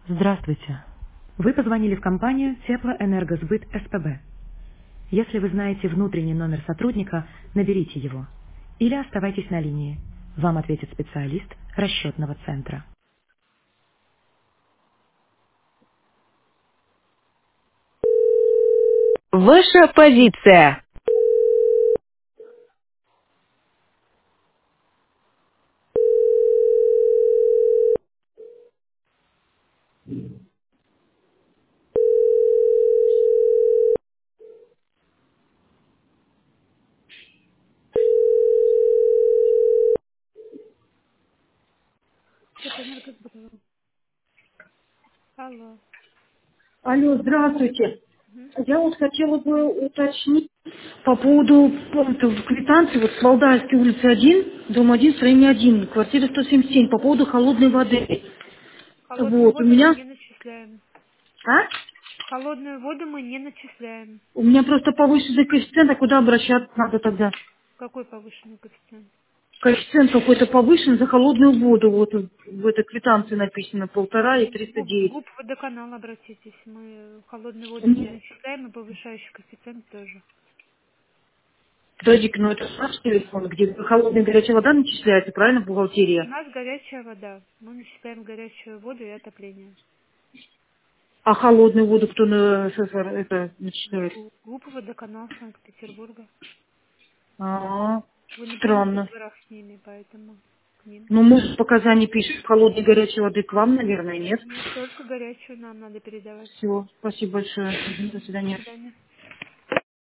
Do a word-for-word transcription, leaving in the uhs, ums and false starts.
Здравствуйте. Вы позвонили в компанию Теплоэнергосбыт СПБ. Если вы знаете внутренний номер сотрудника, наберите его. Или оставайтесь на линии. Вам ответит специалист расчетного центра. Ваша позиция. Теплоэнергосбыт. Алло. Алло, здравствуйте. Мгм. Я вот хотела бы уточнить по поводу пункта в квитанции, вот с Валдайской улицы один, дом один, строение один, квартира сто семьдесят семь, по поводу холодной воды. Холодную Вот, у воду мы меня, не начисляем. а? Холодную воду мы не начисляем. У меня просто повышенный коэффициент, а куда обращаться надо тогда? Какой повышенный коэффициент? Коэффициент какой-то повышен за холодную воду, вот в этой квитанции написано полтора и Ну, триста в девять. ГУП водоканал обратитесь. Мы холодную воду не Мне- начисляем, и повышающий коэффициент тоже. Подожди-ка, ну это наш телефон, где холодная и горячая вода начисляется, правильно, У бухгалтерия? нас горячая вода. Мы начисляем горячую воду и отопление. А холодную воду кто на СССР это начисляет? Гу- ГУП водоканал Санкт-Петербурга. А, Вы не были на странно. договорах с ними, поэтому к ним. Ну, может, показания пишет холодной и горячей воды к вам, наверное, нет? Нет, только горячую нам надо передавать. Все, спасибо большое. Мгм, до До свидания. свидания.